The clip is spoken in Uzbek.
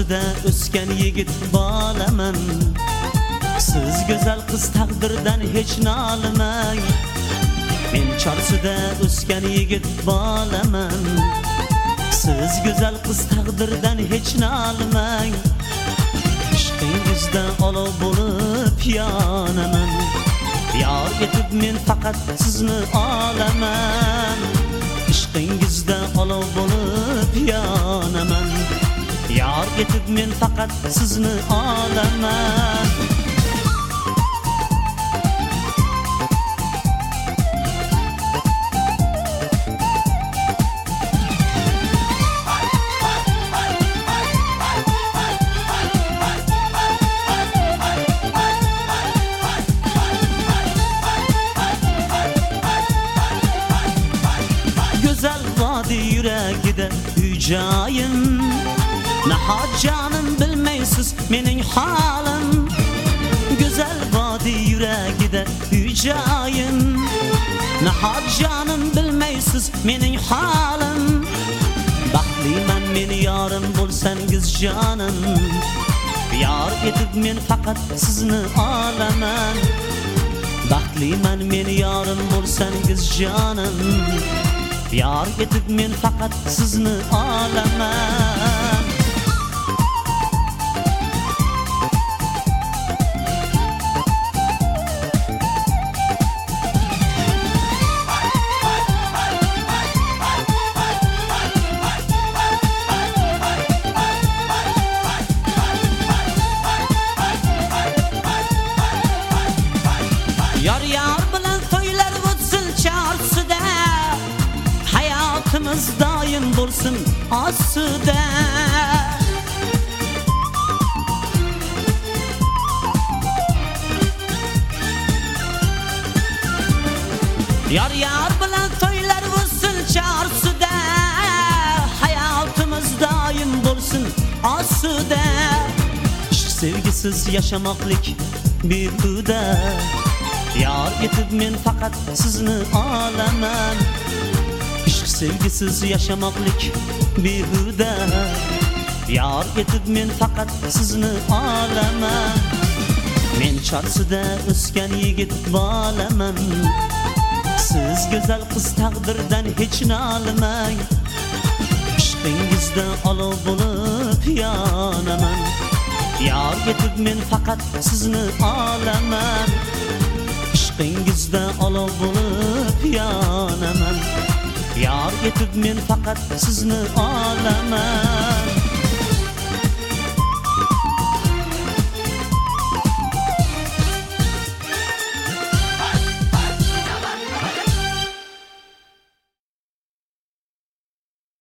chorsida o'sgan yigit bolaman. Siz go'zal qiz taqdirdan hech nolmang. Men chorsida o'sgan yigit bolaman. Siz go'zal qiz taqdirdan hech nolmang. Ishqingizda olov bo'lib yonaman. Yor etib men faqat sizni olaman. Ishqingizda olov bo'lib yonaman. Yor etib men faqat sizni olaman. Güzel vadi yüreğide ücayım. Nahot canım bilmeysiz mening halim. Güzel vadi yüreğide ücayım. Nahot canım bilmeysiz mening halim. Baxtliman meni yorim bo'lsangiz jonim. Yor etib men faqat sizni olaman. Baxtliman meni yorim bo'lsangiz jonim. Yor etib men faqat sizni olaman. Yar yar bilan to'ylar o'tsin chorsida. Hayotimiz doim bo'lsin ostida. Yar yar bilan to'ylar o'tsin chorsida. Hayotimiz doim bo'lsin ostida. Ishq sevgisiz yashamoqlik behuda. Yor etib men faqat sizni olaman. Ishq sevgisiz yashamoqlik behuda. Yor etib men faqat sizni olaman. Men chorsida o'sgan yigit bolaman. Siz go'zal qiz taqdirdan hech nolmang. Ishqingizda olov bo'lib yonaman. Yor etib men faqat sizni olaman. Ishqingizda olov bo'lib yonaman. Yor etib men faqat sizni olaman.